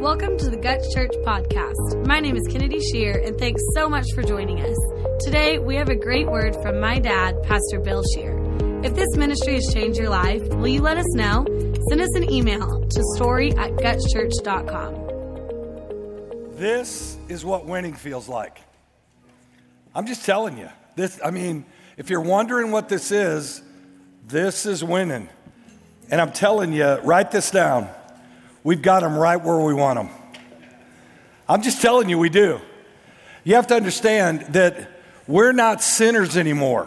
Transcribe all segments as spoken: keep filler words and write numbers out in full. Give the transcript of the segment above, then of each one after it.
Welcome to the Guts Church podcast. My name is Kennedy Shear, and thanks so much for joining us. Today, we have a great word from my dad, Pastor Bill Shear. If this ministry has changed your life, will you let us know? Send us an email to story at guts church dot com. This is what winning feels like. I'm just telling you. This, I mean, if you're wondering what this is, this is winning. And I'm telling you, write this down. We've got them right where we want them. I'm just telling you, we do. You have to understand that we're not sinners anymore.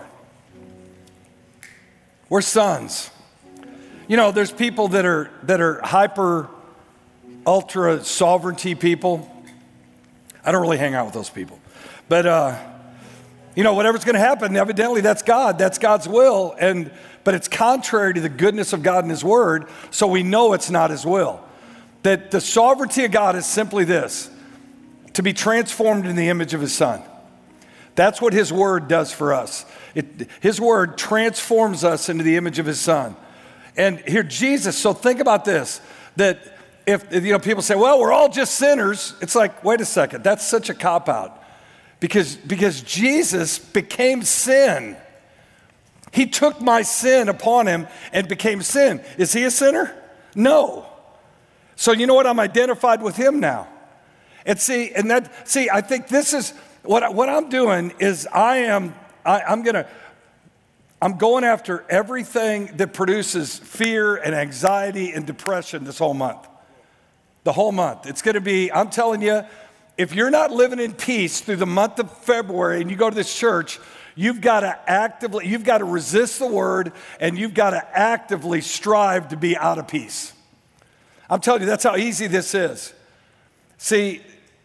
We're sons. You know, there's people that are that are hyper, ultra sovereignty people. I don't really hang out with those people. But, uh, you know, whatever's going to happen, evidently that's God. That's God's will. And but it's contrary to the goodness of God and His Word, so we know it's not His will. That the sovereignty of God is simply this: to be transformed in the image of His Son. That's what His Word does for us. It, His Word transforms us into the image of His Son. And here, Jesus, so think about this, that if, you know, people say, well, we're all just sinners. It's like, wait a second, that's such a cop-out. Because, because Jesus became sin. He took my sin upon Him and became sin. Is He a sinner? No. So you know what? I'm identified with Him now. And see, and that, see, I think this is, what, what I'm doing is I am, I, I'm gonna, I'm going after everything that produces fear and anxiety and depression this whole month. The whole month. It's gonna be, I'm telling you, if you're not living in peace through the month of February and you go to this church, you've got to actively, you've got to resist the word, and you've got to actively strive to be out of peace. I'm telling you, that's how easy this is. See,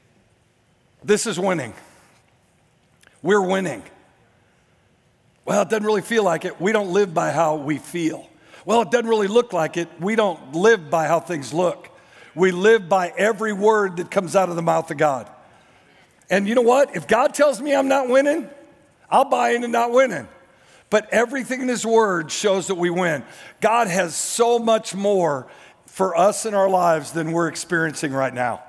this is winning. We're winning. Well, it doesn't really feel like it. We don't live by how we feel. Well, it doesn't really look like it. We don't live by how things look. We live by every word that comes out of the mouth of God. And you know what? If God tells me I'm not winning, I'll buy into not winning. But everything in His Word shows that we win. God has so much more for us in our lives than we're experiencing right now.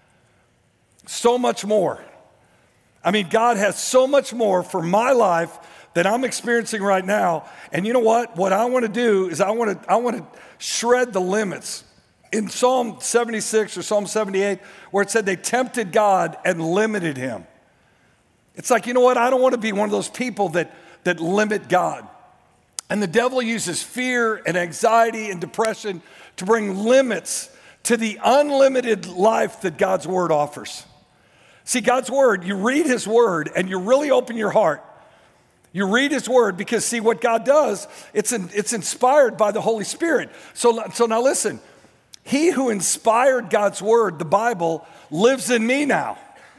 So much more. I mean, God has so much more for my life than I'm experiencing right now. And you know what? What I want to do is I want to I want to shred the limits. In Psalm seventy-six or Psalm seventy-eight, where it said they tempted God and limited Him. It's like, you know what? I don't want to be one of those people that, that limit God. And the devil uses fear and anxiety and depression to bring limits to the unlimited life that God's Word offers. See, God's Word, you read His Word and you really open your heart. You read His Word because, see, what God does, it's, in, it's inspired by the Holy Spirit. So, so now listen, He who inspired God's Word, the Bible, lives in me now,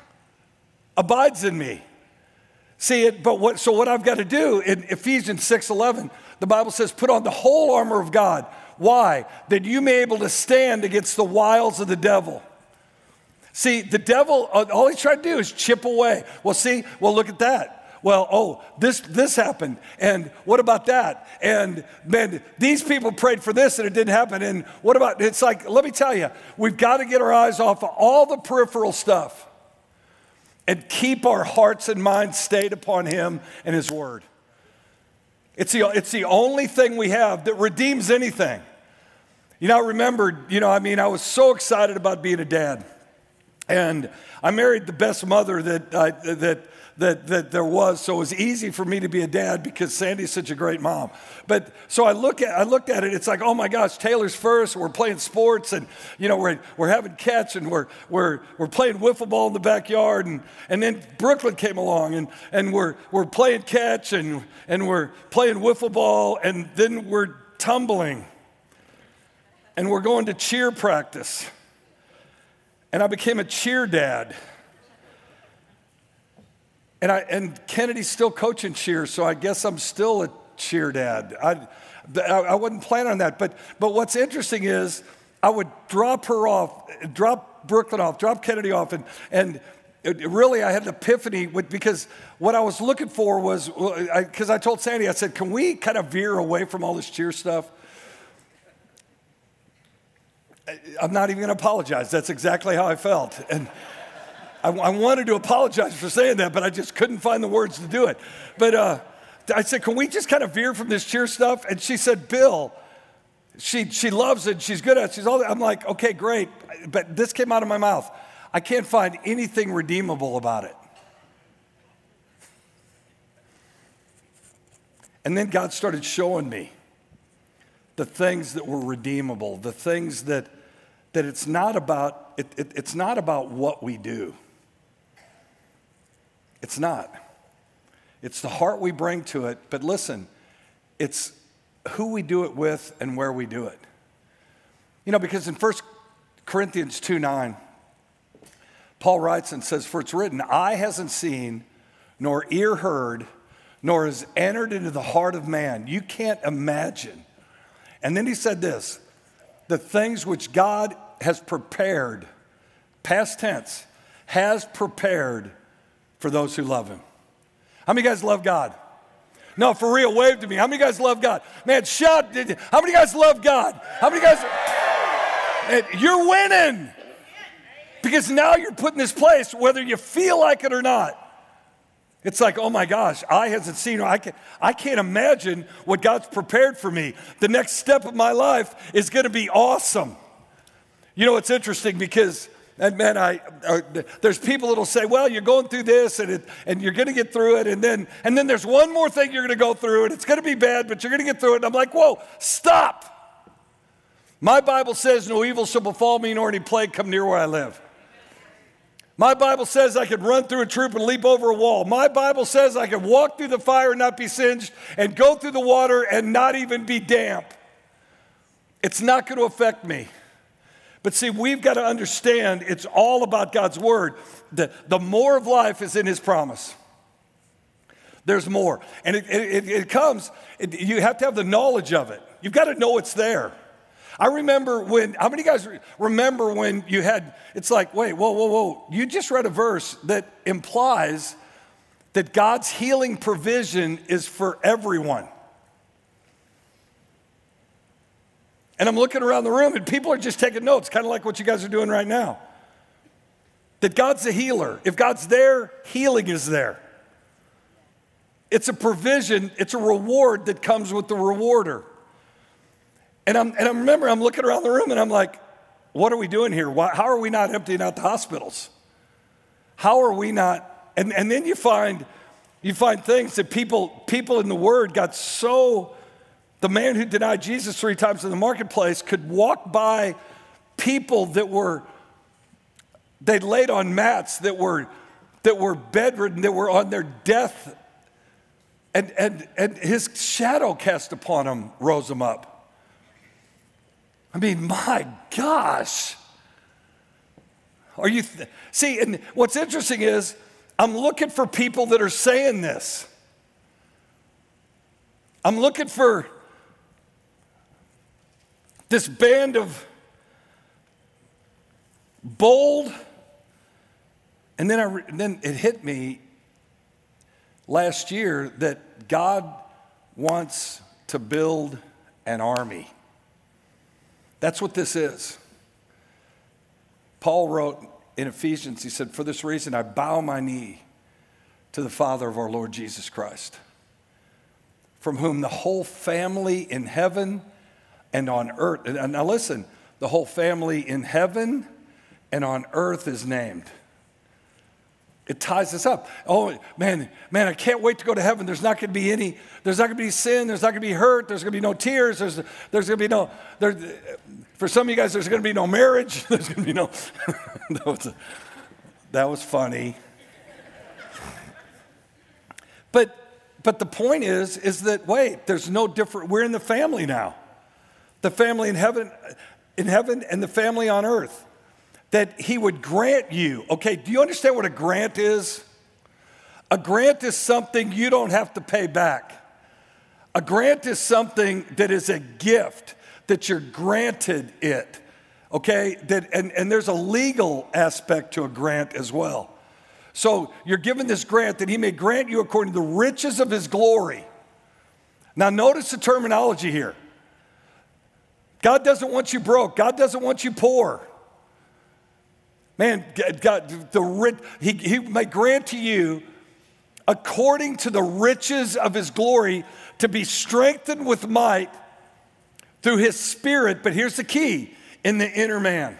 abides in me. See it, but what, so what I've got to do in Ephesians six eleven, the Bible says, put on the whole armor of God. Why? That you may be able to stand against the wiles of the devil. See, the devil, all he's trying to do is chip away. Well, see, well, look at that. Well, oh, this this happened, and what about that? And man, these people prayed for this and it didn't happen. And what about, it's like, let me tell you, we've got to get our eyes off of all the peripheral stuff and keep our hearts and minds stayed upon Him and His Word. It's the, it's the only thing we have that redeems anything. You know, I remembered, you know, I mean, I was so excited about being a dad. And I married the best mother that I, that that that there was, so it was easy for me to be a dad because Sandy's such a great mom. But so I look at I looked at it, it's like, oh my gosh, Taylor's first, we're playing sports, and you know, we're we're having catch, and we're we're we're playing wiffle ball in the backyard, and and then Brooklyn came along, and and we're we're playing catch, and and we're playing wiffle ball, and then we're tumbling, and we're going to cheer practice. And I became a cheer dad. And I and Kennedy's still coaching cheer, so I guess I'm still a cheer dad. I, I wasn't planning on that. But, but what's interesting is I would drop her off, drop Brooklyn off, drop Kennedy off, and, and it, really I had an epiphany with, because what I was looking for was, because I, I told Sandy, I said, can we kind of veer away from all this cheer stuff? I'm not even going to apologize. That's exactly how I felt. And I, I wanted to apologize for saying that, but I just couldn't find the words to do it. But uh, I said, can we just kind of veer from this cheer stuff? And she said, Bill, she she loves it. She's good at it. She's all that. I'm like, okay, great. But this came out of my mouth. I can't find anything redeemable about it. And then God started showing me the things that were redeemable, the things that that it's not about, it, it, it's not about what we do. It's not. It's the heart we bring to it, but listen, it's who we do it with and where we do it. You know, because in First Corinthians two nine, Paul writes and says, for it's written, eye hasn't seen, nor ear heard, nor has entered into the heart of man. You can't imagine. And then he said this, the things which God has prepared, past tense, has prepared for those who love him. How many of you guys love God? No, for real, wave to me. How many of you guys love God? Man, shout. How many of you guys love God? How many of you guys? Man, you're winning. Because now you're put in this place, whether you feel like it or not. It's like, oh my gosh, eye hasn't seen, I can't, I can't imagine what God's prepared for me. The next step of my life is going to be awesome. You know, it's interesting because, and man, I, uh, there's people that'll say, well, you're going through this and, it, and you're going to get through it. And then, and then there's one more thing you're going to go through and it's going to be bad, but you're going to get through it. And I'm like, whoa, stop. My Bible says no evil shall befall me nor any plague come near where I live. My Bible says I could run through a troop and leap over a wall. My Bible says I could walk through the fire and not be singed and go through the water and not even be damp. It's not going to affect me. But see, we've got to understand it's all about God's word. The, the more of life is in his promise. There's more. And it, it, it comes, it, you have to have the knowledge of it. You've got to know it's there. I remember when, how many guys remember when you had, it's like, wait, whoa, whoa, whoa. You just read a verse that implies that God's healing provision is for everyone. And I'm looking around the room and people are just taking notes, kind of like what you guys are doing right now. That God's a healer. If God's there, healing is there. It's a provision, it's a reward that comes with the rewarder. And, I'm, and I remember I'm looking around the room and I'm like, what are we doing here? Why, how are we not emptying out the hospitals? How are we not? And, and then you find, you find things that people, people in the Word got so, the man who denied Jesus three times in the marketplace could walk by people that were, they laid on mats that were, that were bedridden, that were on their death. And, and, and his shadow cast upon them rose them up. I mean, my gosh. Are you, th- see, and what's interesting is I'm looking for people that are saying this. I'm looking for this band of bold, and then, I re- then it hit me last year that God wants to build an army. That's what this is. Paul wrote in Ephesians, he said, for this reason I bow my knee to the Father of our Lord Jesus Christ, from whom the whole family in heaven and on earth, and now listen, the whole family in heaven and on earth is named. It ties us up. Oh, man, man, I can't wait to go to heaven. There's not going to be any, there's not going to be sin. There's not going to be hurt. There's going to be no tears. There's, there's going to be no, there, for some of you guys, there's going to be no marriage. There's going to be no, that, was a, that was funny. But, but the point is, is that, wait, there's no different, we're in the family now. The family in heaven, in heaven and the family on earth. That he would grant you. Okay, do you understand what a grant is? A grant is something you don't have to pay back. A grant is something that is a gift, that you're granted it. Okay, that, and, and there's a legal aspect to a grant as well. So you're given this grant that he may grant you according to the riches of his glory. Now notice the terminology here. God doesn't want you broke. God doesn't want you poor. Man, God, the rich, he, he may grant to you according to the riches of his glory to be strengthened with might through his Spirit. But here's the key, in the inner man.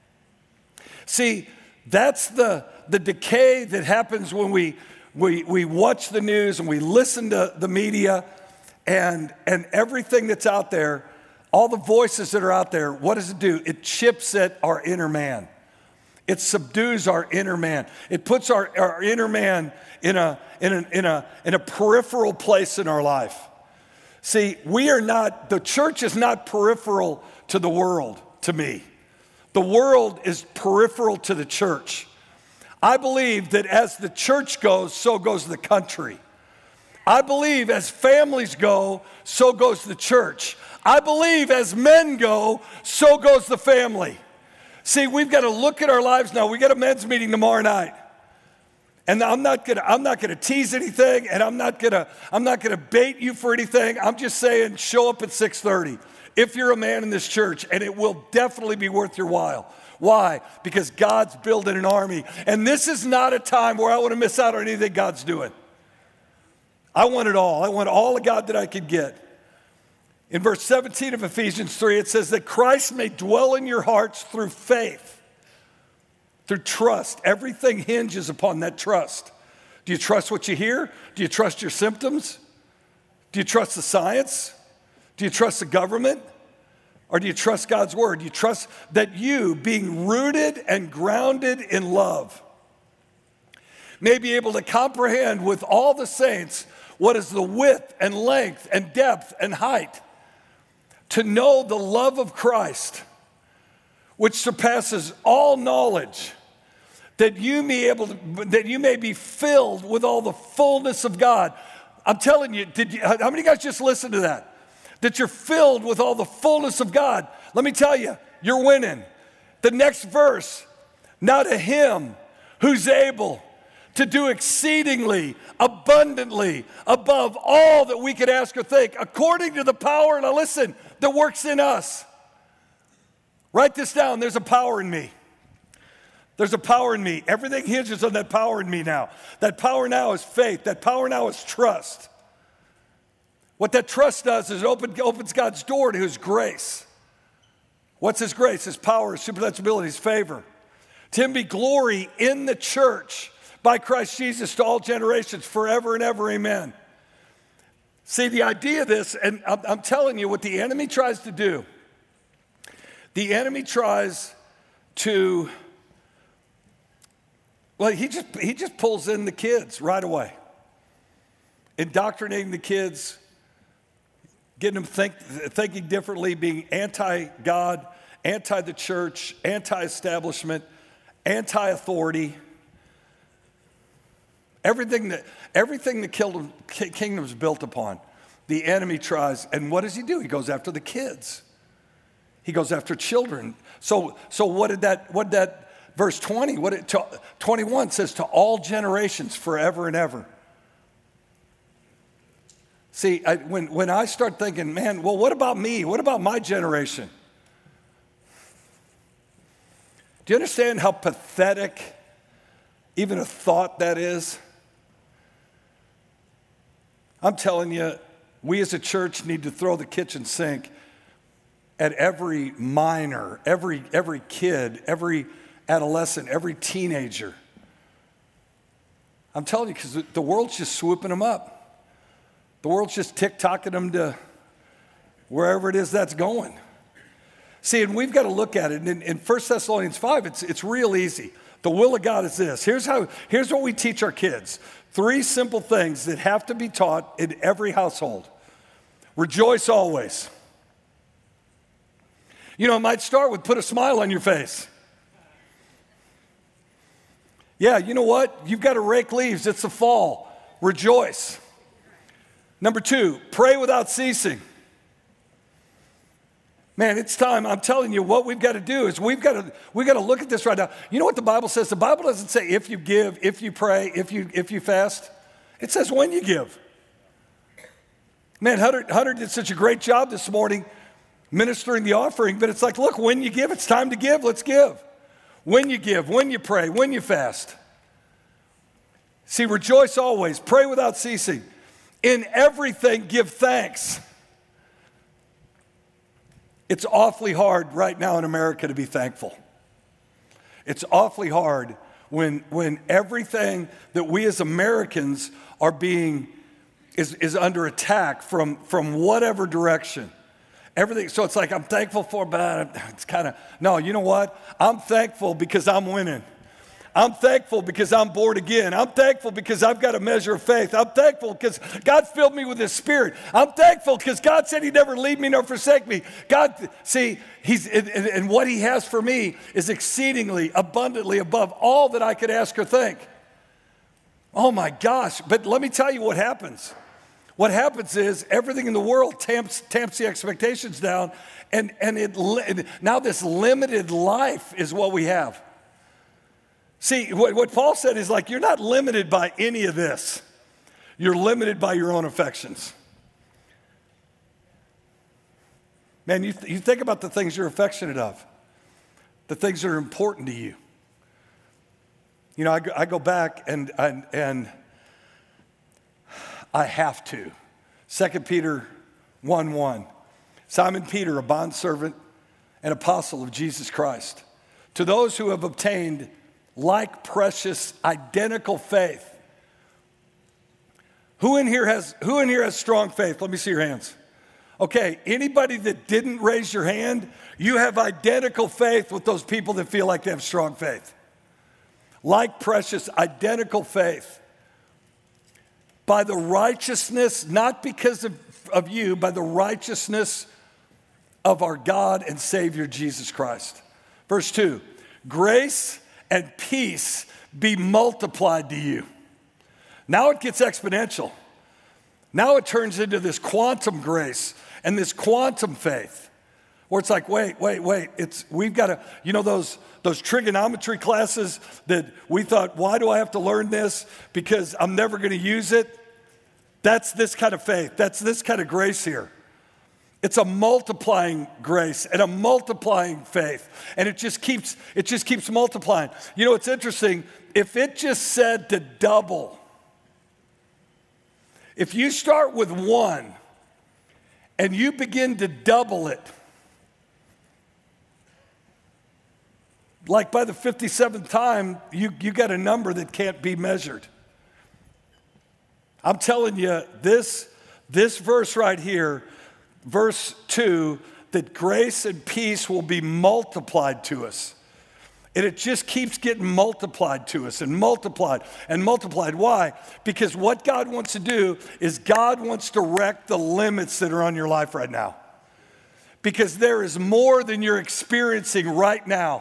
See, that's the, the decay that happens when we, we, we watch the news and we listen to the media and, and everything that's out there, all the voices that are out there. What does it do? It chips at our inner man. It subdues our inner man. It puts our, our inner man in a, in, a, in, a, in a peripheral place in our life. See, we are not, the church is not peripheral to the world, to me. The world is peripheral to the church. I believe that as the church goes, so goes the country. I believe as families go, so goes the church. I believe as men go, so goes the family. See, we've got to look at our lives now. We got a men's meeting tomorrow night. And I'm not gonna, I'm not gonna tease anything, and I'm not gonna, I'm not gonna bait you for anything. I'm just saying, show up at six thirty if you're a man in this church, and it will definitely be worth your while. Why? Because God's building an army. And this is not a time where I want to miss out on anything God's doing. I want it all. I want all of God that I could get. In verse seventeen of Ephesians three, it says that Christ may dwell in your hearts through faith, through trust. Everything hinges upon that trust. Do you trust what you hear? Do you trust your symptoms? Do you trust the science? Do you trust the government? Or do you trust God's word? Do you trust that you, being rooted and grounded in love, may be able to comprehend with all the saints what is the width and length and depth and height, to know the love of Christ, which surpasses all knowledge, that you may able to, that you may be filled with all the fullness of God. I'm telling you, did you, how many guys just listened to that? That you're filled with all the fullness of God. Let me tell you, you're winning. The next verse, now to him who's able to do exceedingly, abundantly, above all that we could ask or think, according to the power, now listen, that works in us. Write this down, there's a power in me. There's a power in me. Everything hinges on that power in me now. That power now is faith. That power now is trust. What that trust does is it open, opens God's door to his grace. What's his grace? His power, his supernatural ability, his favor. To him be glory in the church by Christ Jesus to all generations, forever and ever, amen. See, the idea of this, and I'm, I'm telling you what the enemy tries to do. The enemy tries to, well, he just, he just pulls in the kids right away. Indoctrinating the kids, getting them think, thinking differently, being anti-God, anti the church, anti-establishment, anti-authority. Everything that, everything the kingdom is built upon, the enemy tries. And what does he do? He goes after the kids. He goes after children. So, so what did that, what did that verse twenty, what it, twenty-one says, to all generations forever and ever. See, I, when, when I start thinking, man, well, what about me? What about my generation? Do you understand how pathetic even a thought that is? I'm telling you, we as a church need to throw the kitchen sink at every minor, every, every kid, every adolescent, every teenager. I'm telling you, because the world's just swooping them up. The world's just tick-tocking them to wherever it is that's going. See, and we've got to look at it. In, in First Thessalonians five, it's, it's real easy. The will of God is this. Here's, how, here's what we teach our kids. Three simple things that have to be taught in every household. Rejoice always. You know, it might start with put a smile on your face. Yeah, you know what? You've got to rake leaves. It's the fall. Rejoice. Number two, pray without ceasing. Man, it's time. I'm telling you, what we've got to do is we've got to we've got to look at this right now. You know what the Bible says? The Bible doesn't say if you give, if you pray, if you if you fast. It says when you give. Man, Hunter, Hunter did such a great job this morning ministering the offering, but it's like, look, when you give, it's time to give, let's give. When you give, when you pray, when you fast. See, rejoice always, pray without ceasing. In everything, give thanks. It's awfully hard right now in America to be thankful. It's awfully hard when, when everything that we as Americans are being, is, is under attack from, from whatever direction. Everything, so it's like, I'm thankful for, but it's kind of, no, you know what? I'm thankful because I'm winning. I'm thankful because I'm born again. I'm thankful because I've got a measure of faith. I'm thankful because God filled me with His Spirit. I'm thankful because God said He'd never leave me nor forsake me. God, see, He's, and, and what He has for me is exceedingly, abundantly above all that I could ask or think. Oh my gosh, but let me tell you what happens. What happens is everything in the world tamps, tamps the expectations down, and, and it, now this limited life is what we have. See, what, what Paul said is like, you're not limited by any of this. You're limited by your own affections. Man, you, th- you think about the things you're affectionate of, the things that are important to you. You know, I go, I go back and, and, and I have to. Second Peter one one. Simon Peter, a bondservant and apostle of Jesus Christ, to those who have obtained like precious, identical faith. Who in here has, who in here has strong faith? Let me see your hands. Okay, anybody that didn't raise your hand, you have identical faith with those people that feel like they have strong faith. Like precious, identical faith. By the righteousness, not because of, of you, by the righteousness of our God and Savior Jesus Christ. Verse two, grace and peace be multiplied to you. Now it gets exponential. Now it turns into this quantum grace and this quantum faith, where it's like, wait, wait, wait. It's we've got to, you know, those those trigonometry classes that we thought, why do I have to learn this? Because I'm never going to use it. That's this kind of faith. That's this kind of grace here. It's a multiplying grace and a multiplying faith. And it just keeps, it just keeps multiplying. You know, it's interesting. If it just said to double, if you start with one and you begin to double it, like by the fifty-seventh time, you, you got a number that can't be measured. I'm telling you, this, this verse right here, verse two, that grace and peace will be multiplied to us. And it just keeps getting multiplied to us and multiplied and multiplied. Why? Because what God wants to do is God wants to wreck the limits that are on your life right now. Because there is more than you're experiencing right now.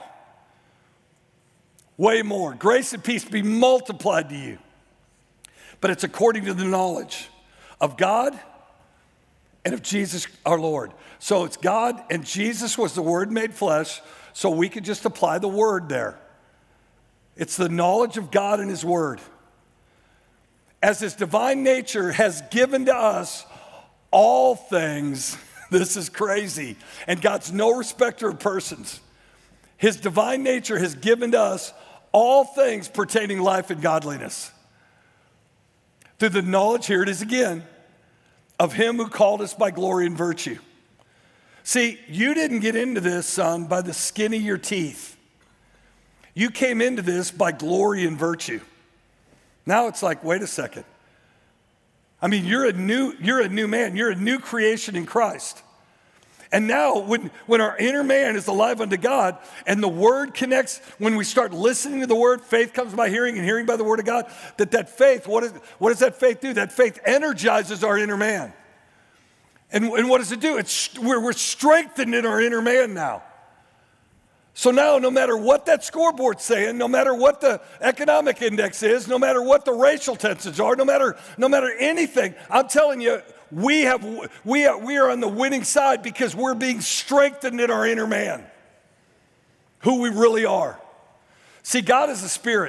Way more. Grace and peace be multiplied to you. But it's according to the knowledge of God and of Jesus our Lord. So it's God and Jesus was the Word made flesh, so we could just apply the Word there. It's the knowledge of God and His Word. As His divine nature has given to us all things, this is crazy, and God's no respecter of persons. His divine nature has given to us all things pertaining life and godliness. Through the knowledge, here it is again, of Him who called us by glory and virtue. See, you didn't get into this, son, by the skin of your teeth. You came into this by glory and virtue. Now it's like, wait a second. I mean, you're a new, you're a new man. You're a new creation in Christ. And now when, when our inner man is alive unto God and the Word connects, when we start listening to the Word, faith comes by hearing and hearing by the Word of God, that that faith, what, is, what does that faith do? That faith energizes our inner man. And, and what does it do? It's, we're, we're strengthened in our inner man now. So now no matter what that scoreboard's saying, no matter what the economic index is, no matter what the racial tensions are, no matter, no matter anything, I'm telling you, we, have, we, are, we are on the winning side because we're being strengthened in our inner man, who we really are. See, God is a spirit.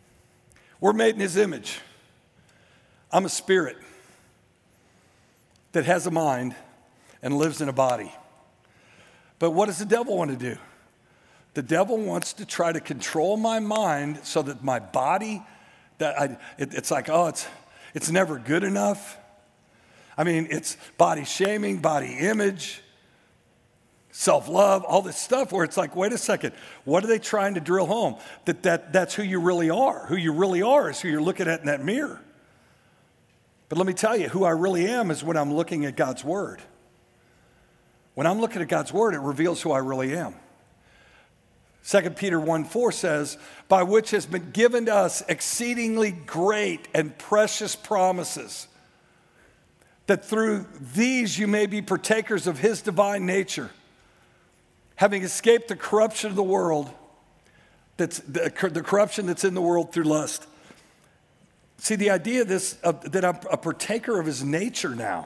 We're made in His image. I'm a spirit. that has a mind and lives in a body. But what does the devil want to do? The devil wants to try to control my mind so that my body, that I, it, it's like, oh, it's, it's never good enough. I mean, it's body shaming, body image, self-love, all this stuff where it's like, wait a second, what are they trying to drill home? That, that that's who you really are. Who you really are is who you're looking at in that mirror. But let me tell you, who I really am is when I'm looking at God's word. When I'm looking at God's word, it reveals who I really am. Second Peter one four says, by which has been given to us exceedingly great and precious promises, that through these you may be partakers of his divine nature, having escaped the corruption of the world, that's the, the corruption that's in the world through lust. See, the idea of this, uh, that I'm a partaker of his nature now.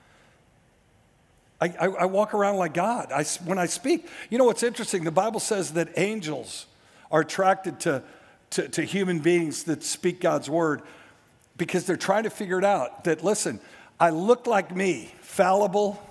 I, I, I walk around like God. I, when I speak, you know what's interesting? The Bible says that angels are attracted to, to, to human beings that speak God's word because they're trying to figure it out. That, listen, I look like me, fallible,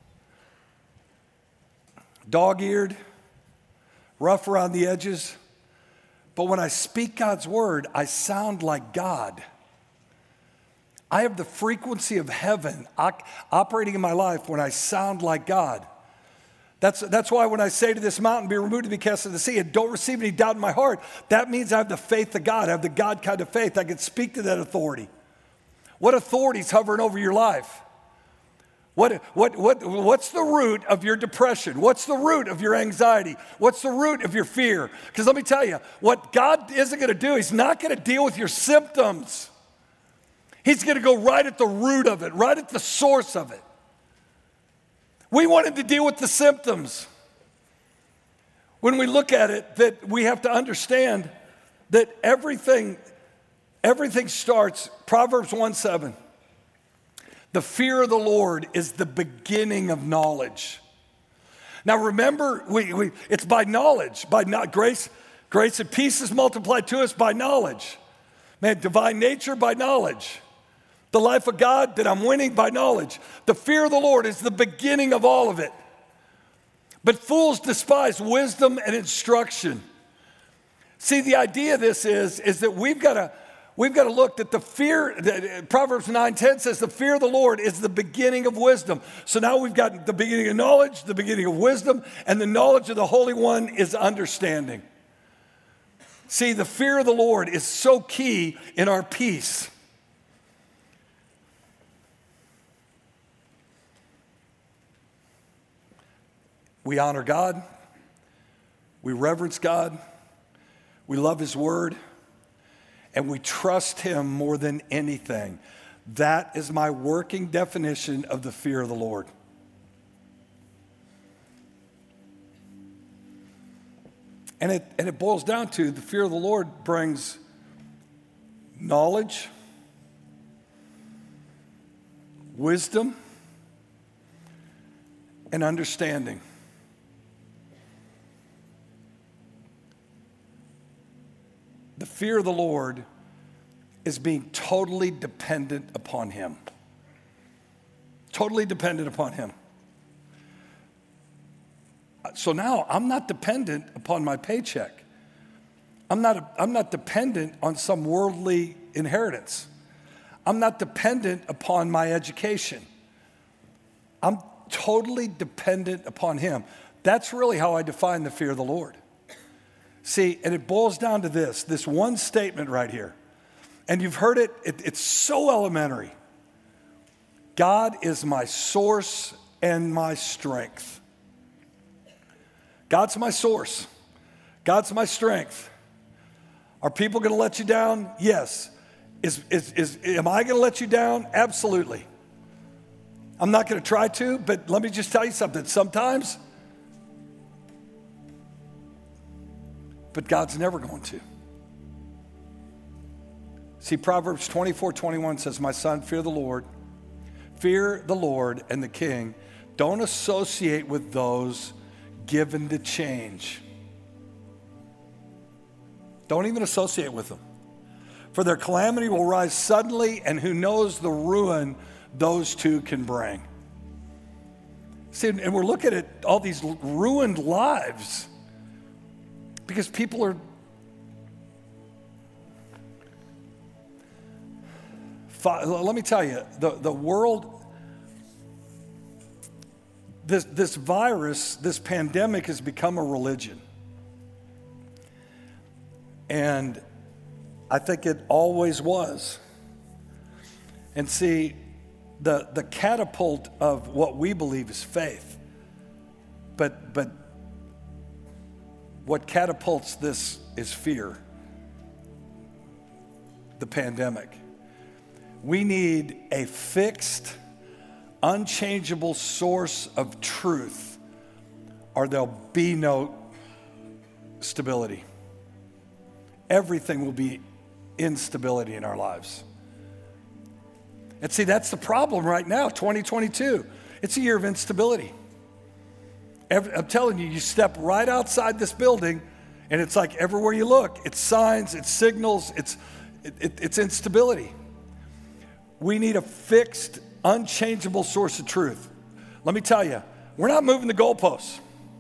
dog-eared, rough around the edges. But when I speak God's word, I sound like God. I have the frequency of heaven operating in my life when I sound like God. That's, that's why when I say to this mountain, be removed and be cast into the sea, and don't receive any doubt in my heart, that means I have the faith of God. I have the God kind of faith. I can speak to that authority. What authority is hovering over your life? What, what, what, what's the root of your depression? What's the root of your anxiety? What's the root of your fear? Because let me tell you, what God isn't going to do, he's not going to deal with your symptoms. He's going to go right at the root of it, right at the source of it. We want him to deal with the symptoms. When we look at it, that we have to understand that everything, everything starts, Proverbs one seven. The fear of the Lord is the beginning of knowledge. Now remember, we, we, it's by knowledge, by not, grace, grace and peace is multiplied to us by knowledge. Man, divine nature by knowledge. The life of God that I'm winning by knowledge. The fear of the Lord is the beginning of all of it. But fools despise wisdom and instruction. See, the idea of this is, is that we've got to we've got to look that the fear, that Proverbs nine ten says the fear of the Lord is the beginning of wisdom. So now we've got the beginning of knowledge, the beginning of wisdom, and the knowledge of the Holy One is understanding. See, the fear of the Lord is so key in our peace. We honor God, we reverence God, we love his word, and we trust him more than anything. That is my working definition of the fear of the Lord. And it, and it boils down to the fear of the Lord brings knowledge, wisdom, and understanding. The fear of the Lord is being totally dependent upon him. Totally dependent upon him. So now I'm not dependent upon my paycheck. I'm not, I'm not dependent on some worldly inheritance. I'm not dependent upon my education. I'm totally dependent upon him. That's really how I define the fear of the Lord. See, and it boils down to this, this one statement right here. And you've heard it, it, it's so elementary. God is my source and my strength. God's my source. God's my strength. Are people going to let you down? Yes. Is, is, is, am I going to let you down? Absolutely. I'm not going to try to, but let me just tell you something. Sometimes, but God's never going to. See, Proverbs twenty-four twenty-one says, my son, fear the Lord. Fear the Lord and the king. Don't associate with those given to change. Don't even associate with them. For their calamity will rise suddenly, and who knows the ruin those two can bring. See, and we're looking at all these ruined lives because people are let me tell you, the, the world, this, this virus, this pandemic has become a religion. And I think it always was. And see, the, the catapult of what we believe is faith. But, but what catapults this is fear. The pandemic. We need a fixed, unchangeable source of truth, or there'll be no stability. Everything will be instability in our lives. And see, that's the problem right now, twenty twenty-two. It's a year of instability. Every, I'm telling you, you step right outside this building, and it's like everywhere you look, it's signs, it's signals, it's, it, it, it's instability. We need a fixed, unchangeable source of truth. Let me tell you, we're not moving the goalposts.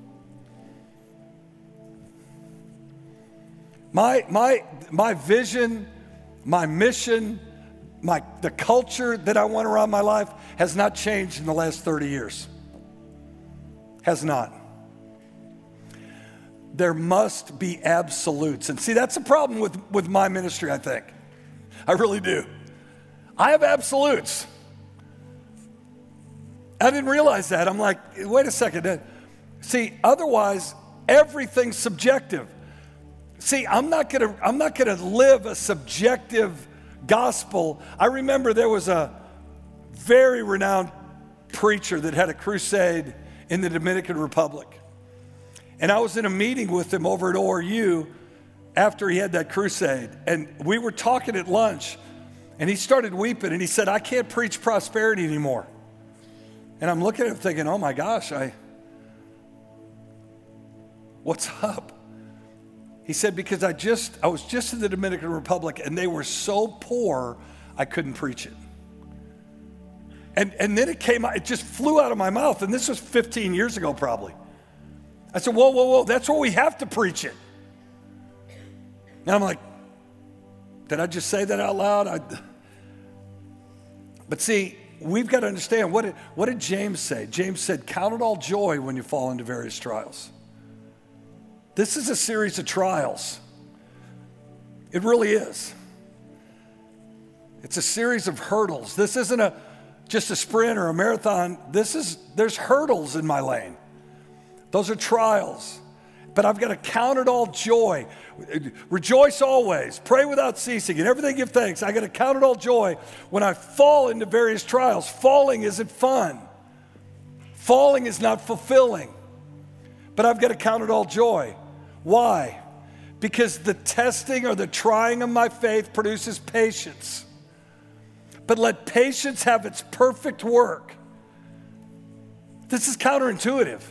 My, my, my vision, my mission, my, the culture that I want around my life has not changed in the last thirty years. Has not. There must be absolutes. And see, that's the problem with, with my ministry, I think. I really do. I have absolutes. I didn't realize that. I'm like, wait a second. See, otherwise, everything's subjective. See, I'm not gonna, I'm not gonna live a subjective gospel. I remember there was a very renowned preacher that had a crusade in the Dominican Republic. And I was in a meeting with him over at O R U after he had that crusade. And we were talking at lunch. And he started weeping, and he said, I can't preach prosperity anymore. And I'm looking at him thinking, oh my gosh, I, what's up? He said, because I just, I was just in the Dominican Republic, and they were so poor, I couldn't preach it. And, and then it came out, it just flew out of my mouth, and this was fifteen years ago probably. I said, whoa, whoa, whoa, that's where we have to preach it. And I'm like, did I just say that out loud? I, but see, we've got to understand, what did, what did James say? James said, count it all joy when you fall into various trials. This is a series of trials. It really is. It's a series of hurdles. This isn't a just a sprint or a marathon. This is, there's hurdles in my lane. Those are trials. But I've got to count it all joy. Rejoice always. Pray without ceasing. And everything give thanks. I got to count it all joy when I fall into various trials. Falling isn't fun. Falling is not fulfilling. But I've got to count it all joy. Why? Because the testing or the trying of my faith produces patience. But let patience have its perfect work. This is counterintuitive.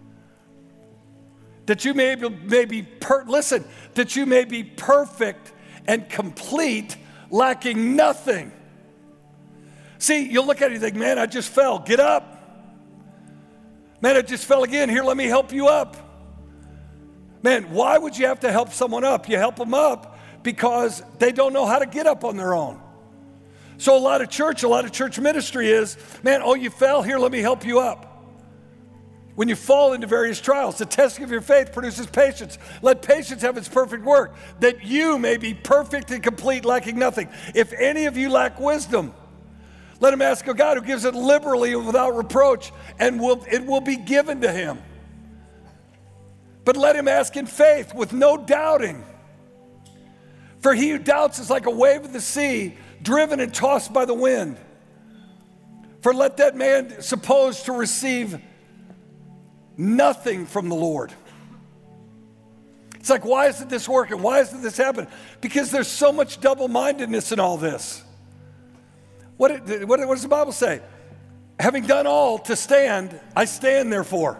That you may be, may be per, listen, that you may be perfect and complete, lacking nothing. See, you'll look at it and think, man, I just fell. Get up. Man, I just fell again. Here, let me help you up. Man, why would you have to help someone up? You help them up because they don't know how to get up on their own. So a lot of church, a lot of church ministry is, man, oh, you fell. Here, let me help you up. When you fall into various trials, the testing of your faith produces patience. Let patience have its perfect work, that you may be perfect and complete, lacking nothing. If any of you lack wisdom, let him ask of God, who gives it liberally and without reproach, and will, it will be given to him. But let him ask in faith with no doubting. For he who doubts is like a wave of the sea, driven and tossed by the wind. For let that man suppose to receive nothing from the Lord. It's like, why isn't this working? Why isn't this happening? Because there's so much double-mindedness in all this. What, what, what does the Bible say? Having done all to stand, I stand therefore.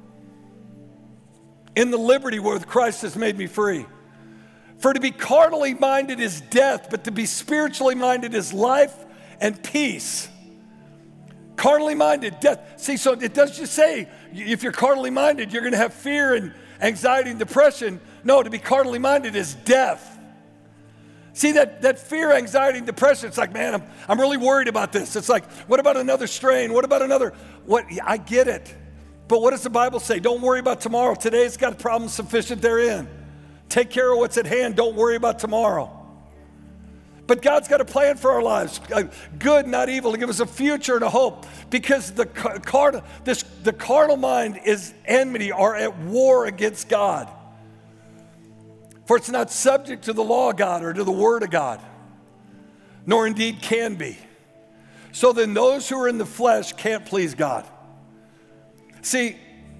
In the liberty wherewith Christ has made me free. For to be carnally minded is death, but to be spiritually minded is life and peace. Carnally minded, death. See, so it does just say if you're carnally minded, you're going to have fear and anxiety and depression. No, to be carnally minded is death. See, that, that fear, anxiety, and depression, it's like, man, I'm, I'm really worried about this. It's like, what about another strain? What about another, what? I get it. But what does the Bible say? Don't worry about tomorrow. Today's got problems sufficient therein. Take care of what's at hand. Don't worry about tomorrow. But God's got a plan for our lives, good, not evil, to give us a future and a hope. Because the carnal, this, the carnal mind is enmity or at war against God. For it's not subject to the law of God or to the word of God, nor indeed can be. So then those who are in the flesh can't please God. See,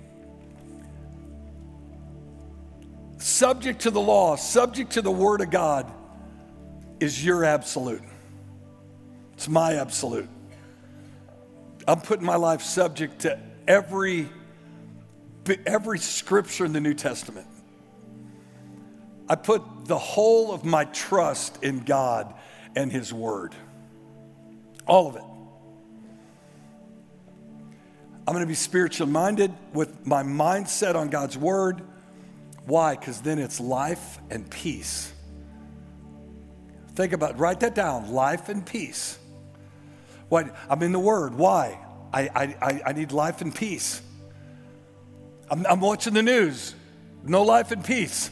subject to the law, subject to the word of God is your absolute. It's my absolute. I'm putting my life subject to every, every scripture in the New Testament. I put the whole of my trust in God and his word. All of it. I'm going to be spiritually minded with my mindset on God's word. Why? Because then it's life and peace. Think about it. Write that down. Life and peace. Why? I'm in the word. Why? I, I, I need life and peace. I'm, I'm watching the news. No life and peace.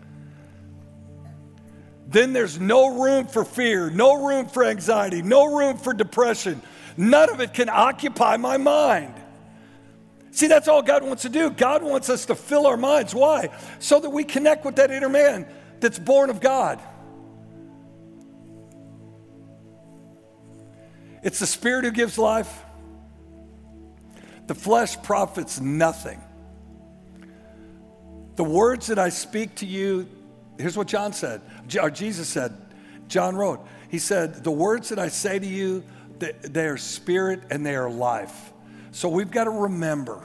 Then there's no room for fear, no room for anxiety, no room for depression. None of it can occupy my mind. See, that's all God wants to do. God wants us to fill our minds. Why? So that we connect with that inner man that's born of God. It's the Spirit who gives life. The flesh profits nothing. The words that I speak to you, here's what John said, or Jesus said, John wrote, he said, the words that I say to you, they are spirit and they are life. So we've got to remember,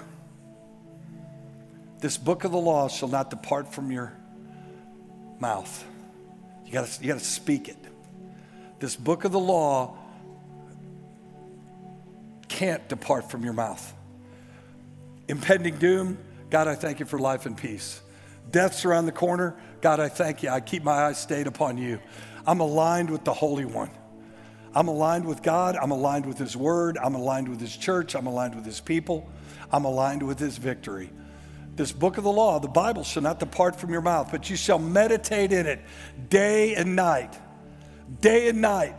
this book of the law shall not depart from your mouth. You got to, you got to speak it. This book of the law can't depart from your mouth. Impending doom, God, I thank you for life and peace. Death's around the corner. God, I thank you. I keep my eyes stayed upon you. I'm aligned with the Holy One. I'm aligned with God. I'm aligned with his word. I'm aligned with his church. I'm aligned with his people. I'm aligned with his victory. This book of the law, the Bible, shall not depart from your mouth, but you shall meditate in it day and night. Day and night.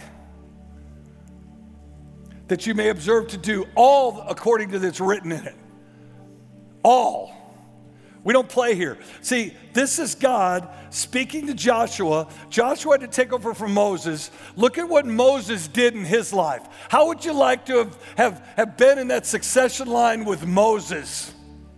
That you may observe to do all according to that's written in it. All. We don't play here. See, this is God speaking to Joshua. Joshua had to take over from Moses. Look at what Moses did in his life. How would you like to have, have, have been in that succession line with Moses?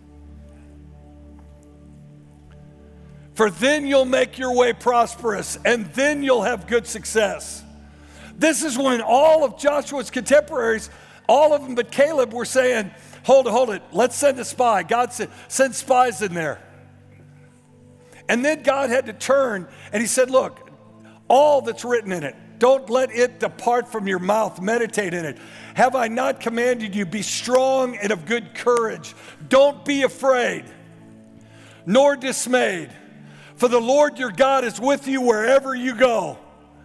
For then you'll make your way prosperous, and then you'll have good success. This is when all of Joshua's contemporaries, all of them but Caleb, were saying, hold it, hold it. Let's send a spy. God said, send spies in there. And then God had to turn and he said, look, all that's written in it, don't let it depart from your mouth. Meditate in it. Have I not commanded you, be strong and of good courage. Don't be afraid, nor dismayed. For the Lord your God is with you wherever you go.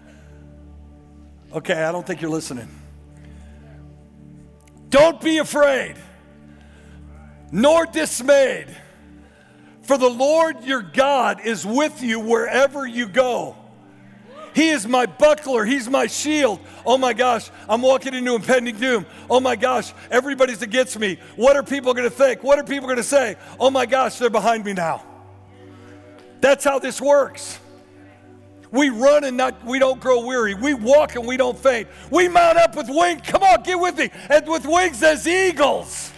Okay, I don't think you're listening. Don't be afraid, nor dismayed, for the Lord your God is with you wherever you go. He is my buckler. He's my shield. Oh my gosh, I'm walking into impending doom. Oh my gosh, everybody's against me. What are people going to think? What are people going to say? Oh my gosh, they're behind me now. That's how this works. We run and not, we don't grow weary. We walk and we don't faint. We mount up with wings. Come on, get with me. And with wings as eagles.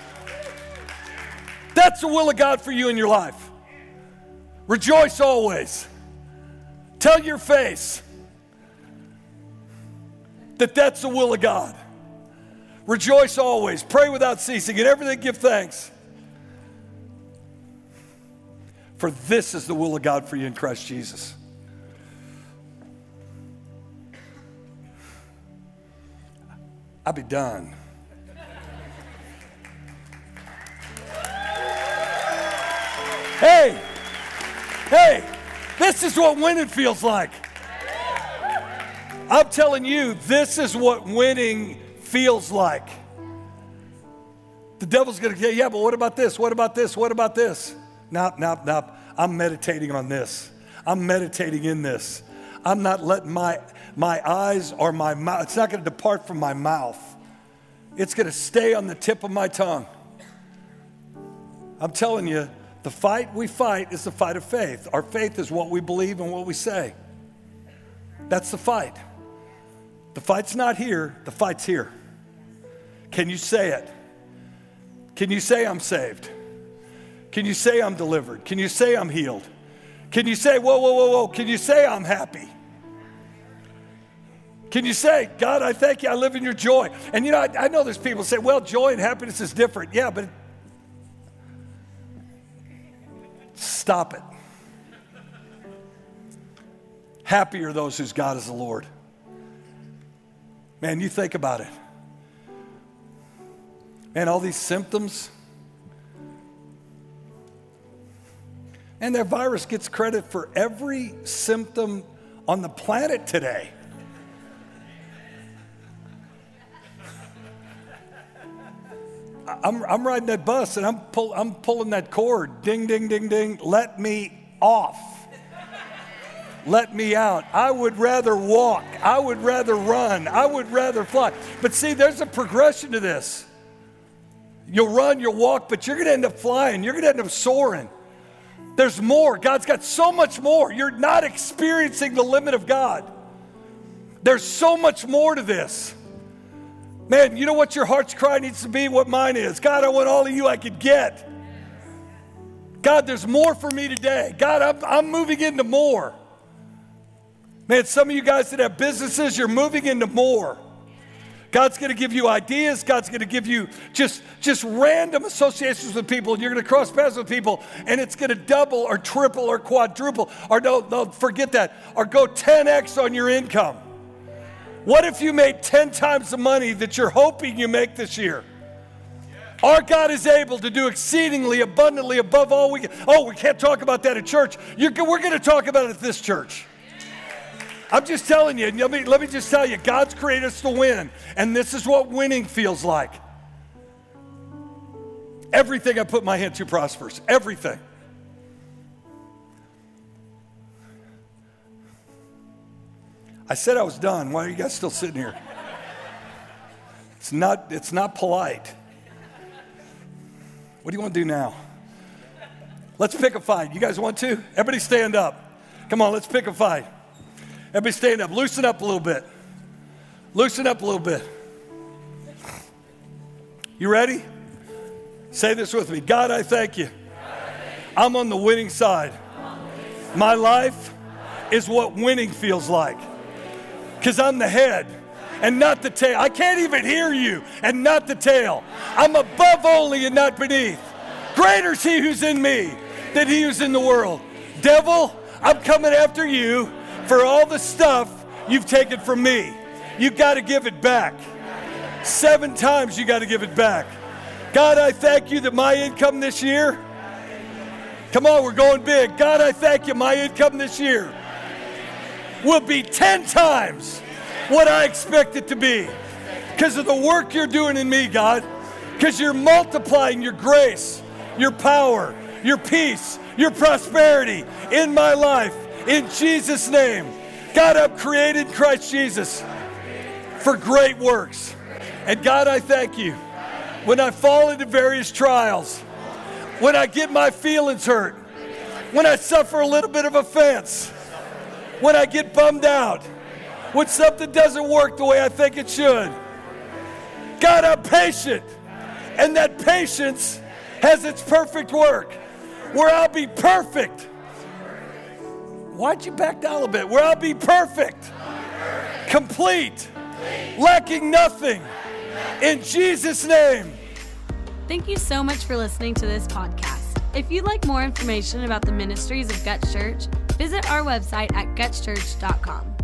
That's the will of God for you in your life. Rejoice always. Tell your face that that's the will of God. Rejoice always. Pray without ceasing. In everything give thanks. For this is the will of God for you in Christ Jesus. I'll be done. Hey, hey, this is what winning feels like. I'm telling you, this is what winning feels like. The devil's going to say, yeah, but what about this? What about this? What about this? Nope, nope, nope. I'm meditating on this. I'm meditating in this. I'm not letting my, my eyes or my mouth, it's not going to depart from my mouth. It's going to stay on the tip of my tongue. I'm telling you, the fight we fight is the fight of faith. Our faith is what we believe and what we say. That's the fight. The fight's not here, the fight's here. Can you say it? Can you say I'm saved? Can you say I'm delivered? Can you say I'm healed? Can you say, whoa, whoa, whoa, whoa, can you say I'm happy? Can you say, God, I thank you, I live in your joy? And you know, I, I know there's people who say, well, joy and happiness is different. Yeah, but stop it. Happy are those whose God is the Lord. Man, you think about it. Man, all these symptoms. And their virus gets credit for every symptom on the planet today. I'm, I'm riding that bus and I'm, pull, I'm pulling that cord. Ding, ding, ding, ding. Let me off. Let me out. I would rather walk. I would rather run. I would rather fly. But see, there's a progression to this. You'll run, you'll walk, but you're going to end up flying. You're going to end up soaring. There's more. God's got so much more. You're not experiencing the limit of God. There's so much more to this. Man, you know what your heart's cry needs to be? What mine is. God, I want all of you I could get. God, there's more for me today. God, I'm, I'm moving into more. Man, some of you guys that have businesses, you're moving into more. God's going to give you ideas. God's going to give you just, just random associations with people. And you're going to cross paths with people. And it's going to double or triple or quadruple. Or no, no, forget that. Or go ten X on your income. What if you made ten times the money that you're hoping you make this year? Our God is able to do exceedingly abundantly above all we can. Oh, we can't talk about that at church. You're, we're going to talk about it at this church. I'm just telling you, let me, let me just tell you, God's created us to win, and this is what winning feels like. Everything I put my hand to prospers. Everything. I said I was done. Why are you guys still sitting here? It's not, it's not polite. What do you want to do now? Let's pick a fight. You guys want to? Everybody stand up. Come on, let's pick a fight. Everybody stand up. Loosen up a little bit. Loosen up a little bit. You ready? Say this with me. God, I thank you. I'm on the winning side. My life is what winning feels like. Because I'm the head and not the tail. I can't even hear you and not the tail. I'm above only and not beneath. Greater is he who's in me than he who's in the world. Devil, I'm coming after you for all the stuff you've taken from me. You've got to give it back. Seven times you got to give it back. God, I thank you that my income this year, come on, we're going big. God, I thank you my income this year will be ten times what I expect it to be because of the work you're doing in me, God, because you're multiplying your grace, your power, your peace, your prosperity in my life. In Jesus' name. God, I'm created in Christ Jesus for great works. And God, I thank you. When I fall into various trials, when I get my feelings hurt, when I suffer a little bit of offense, when I get bummed out, when something doesn't work the way I think it should, God, I'm patient. And that patience has its perfect work, where I'll be perfect. Why'd you back down a little bit? Where I'll be perfect, complete, lacking nothing. In Jesus' name. Thank you so much for listening to this podcast. If you'd like more information about the ministries of Guts Church, visit our website at guts church dot com.